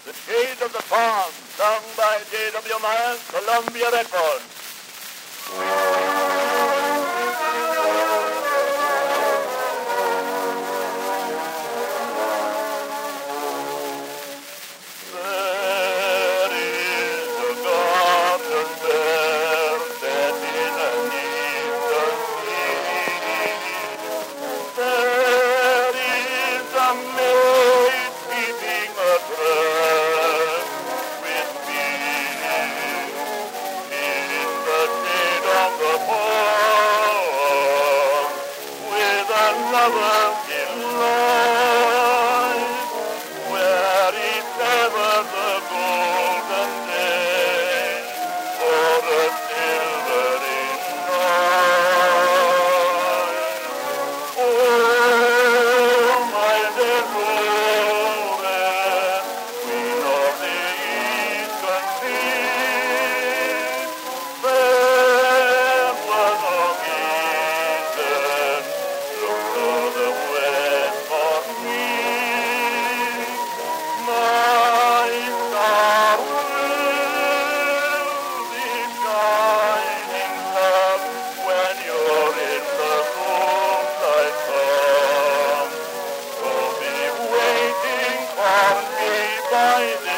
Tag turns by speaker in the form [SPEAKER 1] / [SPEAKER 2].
[SPEAKER 1] The Shade of the Palm, sung by J.W. Myers, Columbia Records. There is a garden there, set in an eastern sea. There is a maid keeping a dress with me. In the shade of the palm, with a lover's delight, where is ever the golden day or the silvery night. Oh, my Deborah, queen of the eastern sea, there was occasion, look to the west of me. My star will be shining up when you're in the moonlight come. So be waiting for me by the